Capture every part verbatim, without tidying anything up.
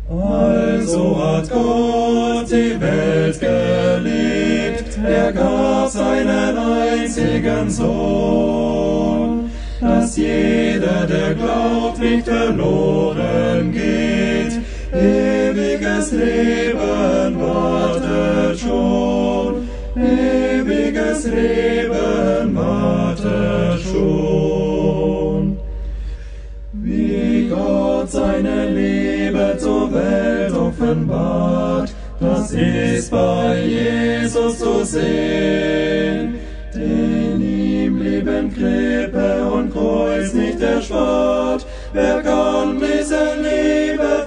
Also hat Gott die Welt geliebt, er gab seinen einzigen Sohn, dass jeder, der glaubt, nicht verloren geht, ewiges Leben wartet schon, ewiges Leben wartet schon. Wie Gott seine Liebe zur Welt offenbart, das ist bei Jesus zu sehen, denn ihm blieben Krippe und Kreuz nicht erspart. Wer kann diese Liebe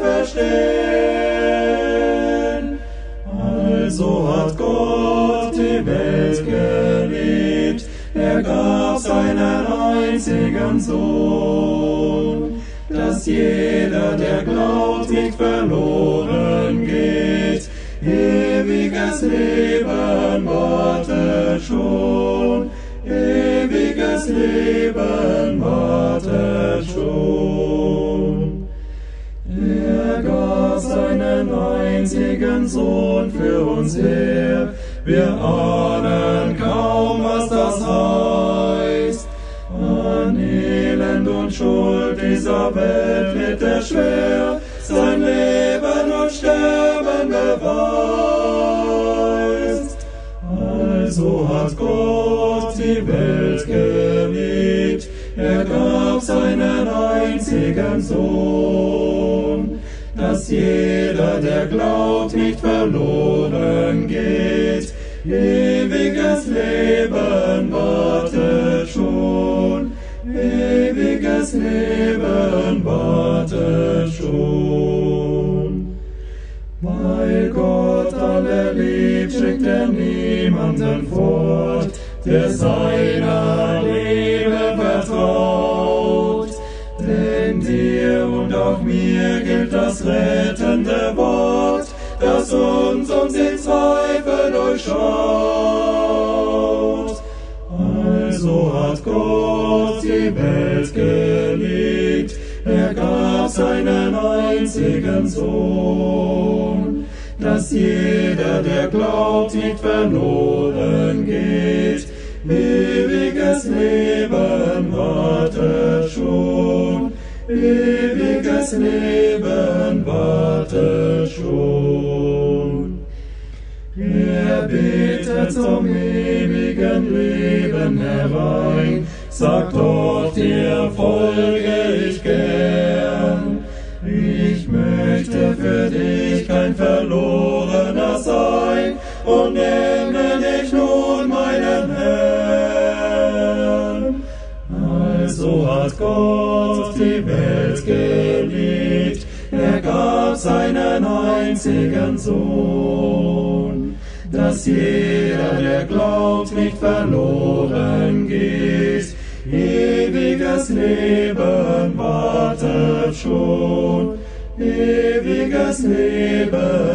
verstehen? Also hat Gott die Welt geliebt, er gab seinen einzigen Sohn, dass jeder, der glaubt, nicht verloren geht, ewiges Leben wartet schon, ewiges Leben wartet schon. Er gab seinen einzigen Sohn für uns her, wir ahnen kaum, was das heißt. An Elend und Schuld dieser Welt litt er schwer, sein Leben und Sterben beweist. Also hat Gott die Welt geliebt, er gab seinen einzigen Sohn, dass jeder, der glaubt, nicht verloren geht, ewiges Leben wartet schon, ewiges Leben wartet schon. Weil Gott alle liebt, schickt er niemanden fort, der seiner Liebe vertraut. Denn dir und auch mir gilt das rettende Wort, das uns um den Zweifel durchschaut. Also hat Gott die Welt geliebt, er gab seinen einzigen Sohn, dass jeder, der glaubt, nicht verloren geht, ewiges Leben wartet schon, ewiges Leben wartet schon. Er bittet zum ewigen Leben herein, sagt doch, dir folge ich gern. Ich möchte für dich kein Verlorener sein und nenne dich nun meinen Herrn. Also hat Gott die Welt geliebt, er gab seinen einzigen Sohn, dass jeder, der glaubt, nicht verloren geht, ewiges Leben wartet schon, ewiges Leben